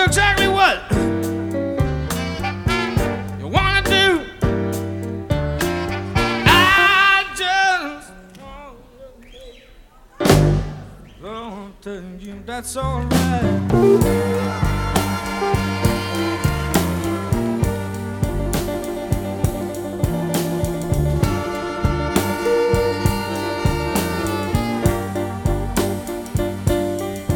exactly what you wanna do. I just want to tell you that's alright.